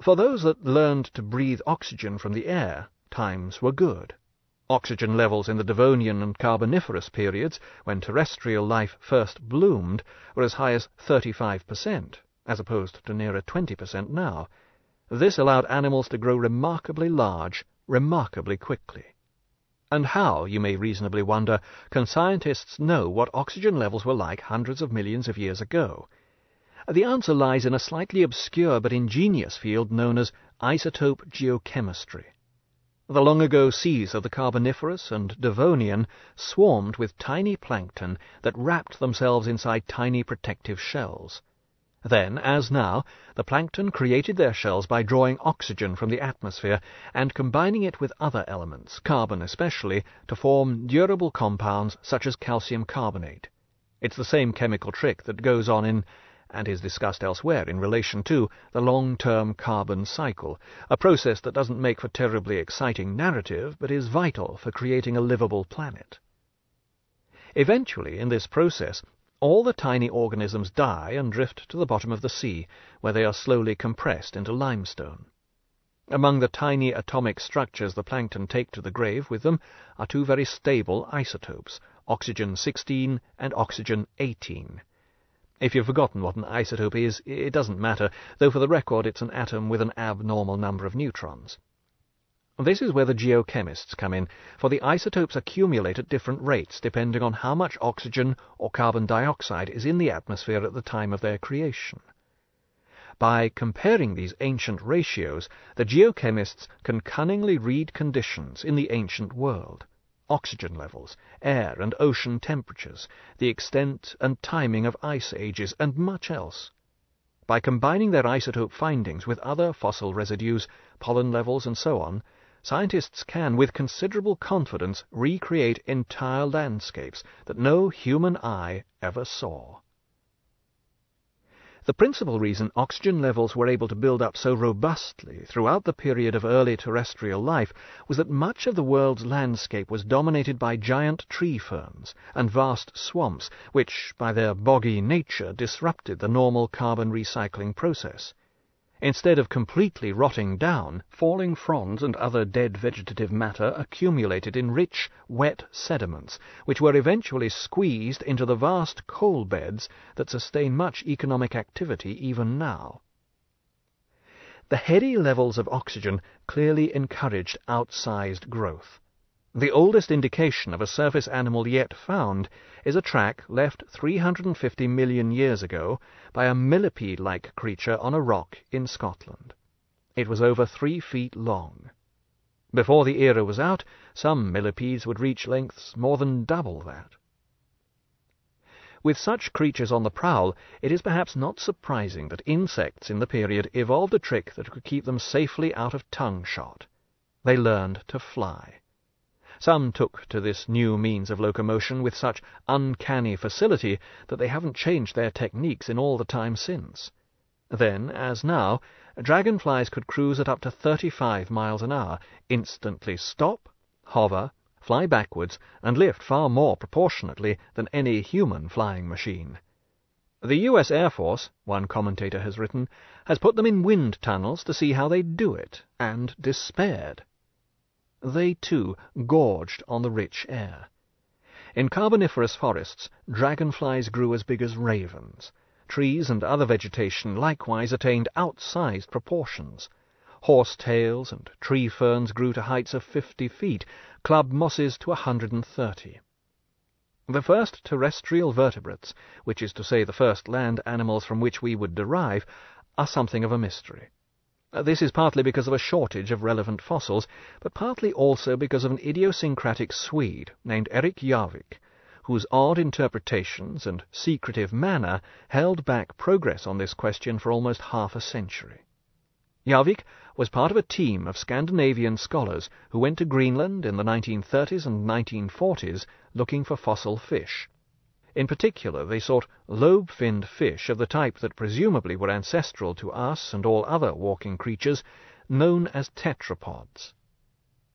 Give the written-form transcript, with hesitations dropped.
For those that learned to breathe oxygen from the air, times were good. Oxygen levels in the Devonian and Carboniferous periods, when terrestrial life first bloomed, were as high as 35%, as opposed to nearer 20% now. This allowed animals to grow remarkably large, remarkably quickly. And how, you may reasonably wonder, can scientists know what oxygen levels were like hundreds of millions of years ago? The answer lies in a slightly obscure but ingenious field known as isotope geochemistry. The long-ago seas of the Carboniferous and Devonian swarmed with tiny plankton that wrapped themselves inside tiny protective shells. Then, as now, the plankton created their shells by drawing oxygen from the atmosphere and combining it with other elements, carbon especially, to form durable compounds such as calcium carbonate. It's the same chemical trick that goes on in, and is discussed elsewhere in relation to, the long-term carbon cycle, a process that doesn't make for terribly exciting narrative, but is vital for creating a livable planet. Eventually, in this process, all the tiny organisms die and drift to the bottom of the sea, where they are slowly compressed into limestone. Among the tiny atomic structures the plankton take to the grave with them are two very stable isotopes, oxygen-16 and oxygen-18. If you've forgotten what an isotope is, it doesn't matter, though for the record it's an atom with an abnormal number of neutrons. This is where the geochemists come in, for the isotopes accumulate at different rates depending on how much oxygen or carbon dioxide is in the atmosphere at the time of their creation. By comparing these ancient ratios, the geochemists can cunningly read conditions in the ancient world: oxygen levels, air and ocean temperatures, the extent and timing of ice ages, and much else. By combining their isotope findings with other fossil residues, pollen levels, and so on, scientists can, with considerable confidence, recreate entire landscapes that no human eye ever saw. The principal reason oxygen levels were able to build up so robustly throughout the period of early terrestrial life was that much of the world's landscape was dominated by giant tree ferns and vast swamps, which, by their boggy nature, disrupted the normal carbon recycling process. Instead of completely rotting down, falling fronds and other dead vegetative matter accumulated in rich, wet sediments, which were eventually squeezed into the vast coal beds that sustain much economic activity even now. The heady levels of oxygen clearly encouraged outsized growth. The oldest indication of a surface animal yet found is a track left 350 million years ago by a millipede-like creature on a rock in Scotland. It was over 3 feet long. Before the era was out, some millipedes would reach lengths more than double that. With such creatures on the prowl, it is perhaps not surprising that insects in the period evolved a trick that could keep them safely out of tongue shot. They learned to fly. Some took to this new means of locomotion with such uncanny facility that they haven't changed their techniques in all the time since. Then, as now, dragonflies could cruise at up to 35 miles an hour, instantly stop, hover, fly backwards, and lift far more proportionately than any human flying machine. The U.S. Air Force, one commentator has written, has put them in wind tunnels to see how they do it, and despaired. They, too, gorged on the rich air. In Carboniferous forests, dragonflies grew as big as ravens. Trees and other vegetation likewise attained outsized proportions. Horsetails and tree ferns grew to heights of 50 feet, club mosses to 130. The first terrestrial vertebrates, which is to say the first land animals from which we would derive, are something of a mystery. This is partly because of a shortage of relevant fossils, but partly also because of an idiosyncratic Swede named Erik Jarvik, whose odd interpretations and secretive manner held back progress on this question for almost half a century. Jarvik was part of a team of Scandinavian scholars who went to Greenland in the 1930s and 1940s looking for fossil fish. In particular, they sought lobe-finned fish of the type that presumably were ancestral to us and all other walking creatures, known as tetrapods.